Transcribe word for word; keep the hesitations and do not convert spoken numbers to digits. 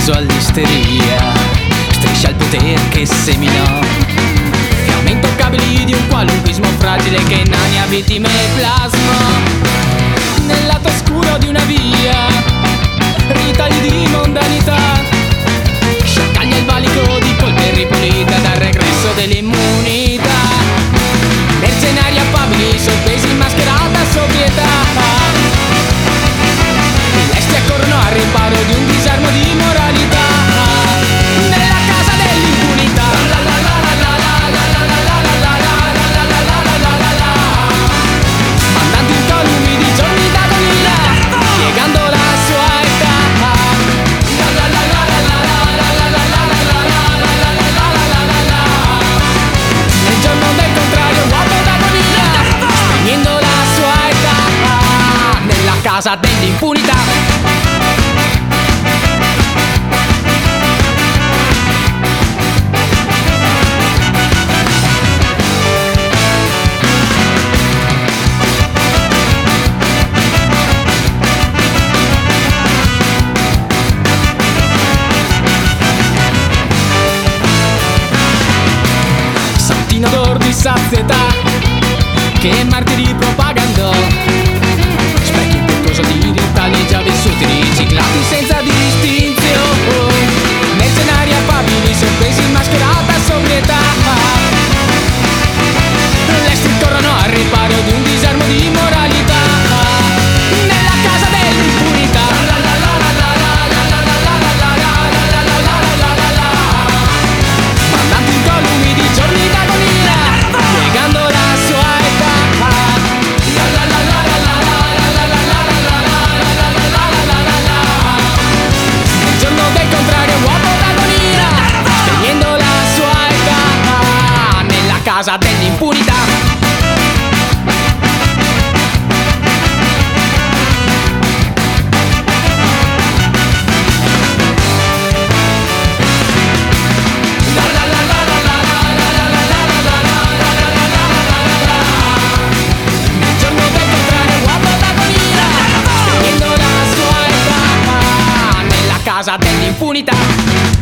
improvviso all'isteria, striscia il potere che seminò fiamme intoccabili di un qualunquismo fragile che inania vittime plasma. Nel lato oscuro di una via, ritagli di mondanità, sciacaglia il valico di colpe ripulite dal regresso dell'immunità. Mercenari affabili, soppesi in mascherata sobrietà, lesti accorrono al riparo di un disarmo di moralità. Nella casa dell'impunità, mandanti incolumi di giorni d'agonia, piegando la sua età. Nel giorno del contrario vuoto d'agonia, spegnendo la sua età. Nella casa dell'impunità. Santino d'or di sazietà che martiri propagandò, specchi in qualcosa di ritagli già vissuti, riciclati senza distinzione. Mercenari affabili, sorpresi in mascherata sobrietà, lesti corrono al riparo di un disarmo di moralità. Nella casa dell'impunità, mandanti incolumi di giorni d'agonia, piegando la sua età. Nel giorno del contrario vuoto d'agonia, spegnendo la sua età. Nella casa dell'impunità. Nel giorno del contrario vuoto d'agonia, spegnendo la sua età. Nella casa dell'impunità.